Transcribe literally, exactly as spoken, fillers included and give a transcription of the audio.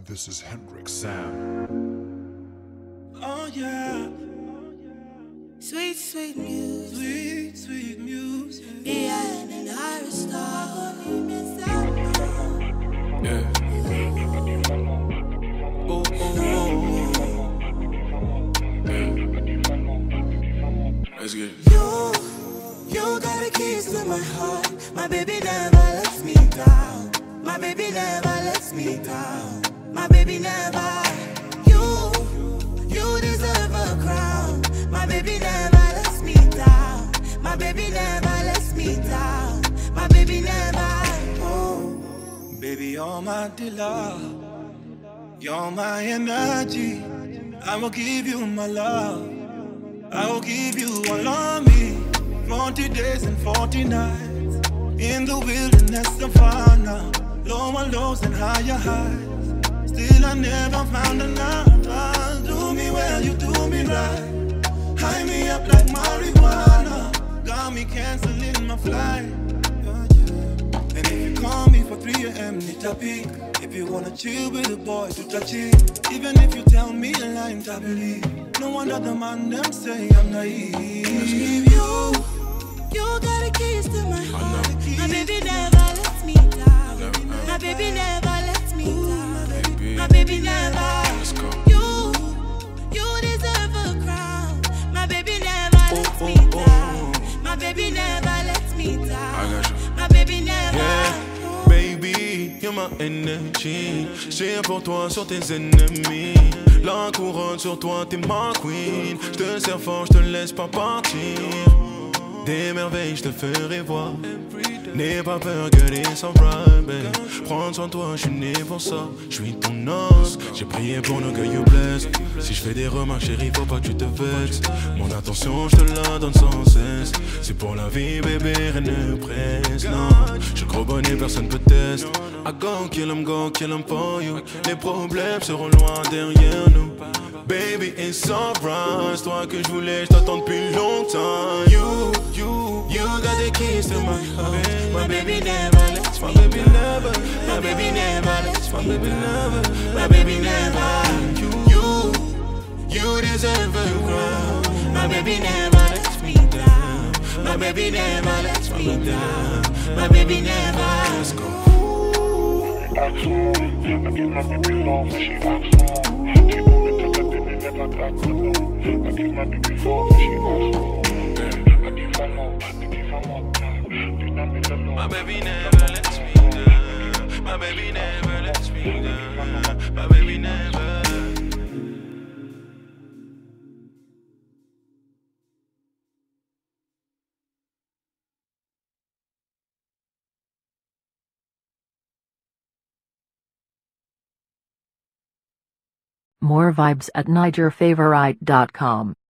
This is Hendrik Sam. Oh yeah. Sweet, sweet music. Sweet, sweet music. Ian and Iris Star. Yeah. Oh, oh, oh. Yeah. Let's get it. You, you got the keys to my heart. My baby never lets me down. My baby never lets me down. My baby never. You, you deserve a crown. My baby never lets me down. My baby never lets me down. My baby never. Oh. Baby, you're my dealer. You're my energy. I will give you my love. I will give you all of me. Forty days and forty nights in the wilderness of Fana. Lower lows and higher highs. Still I never found another. Do me well, you do me right. High me up like marijuana. Got me canceling my flight. And if you call me for three a.m. need a peek. If you wanna chill with a boy, to touch it. Even if you tell me a lie, I believe. No one other man them say I'm naive. You, you got the keys to my heart. My baby never lets me down. My baby never lets me down. My baby never. You, you deserve a crown. My baby never lets me down. My baby never lets me down. My baby never. Yeah, baby, you're my energy. J'tire pour toi sur tes ennemis. La couronne sur toi, t'es ma queen. J'te sers fort, j'te laisse pas partir. Des merveilles, j'te ferai voir. N'aie pas peur que les surprises, babe. Prends soin de toi, j'suis né pour ça. J'suis ton os, j'ai prié pour nous que you bless. Si j'fais des remarques, chérie, faut pas que tu te vexes. Mon attention, j'te la donne sans cesse. C'est pour la vie, bébé, rien ne presse. Non, j'suis gros bonnet, personne peut tester. I go kill 'em, go kill 'em for you. Les problèmes seront loin derrière nous. Baby, it's alright. C'est toi que je voulais, je t'attends depuis longtemps. You, you, you got the keys to my heart. My baby never lets me My baby never, My baby never lets my me baby never, My baby never. You, you deserve a crown. My baby never lets me down. My baby never lets me down. My baby never. Let's go. I give my baby love when she acts wrong. She know me to the baby never back for long. I give my baby love when she acts wrong. I give her love, I give her love. Dynamic alone. My baby never lets me down. My baby never lets me down. My baby never. More vibes at Niger Favorite dot com.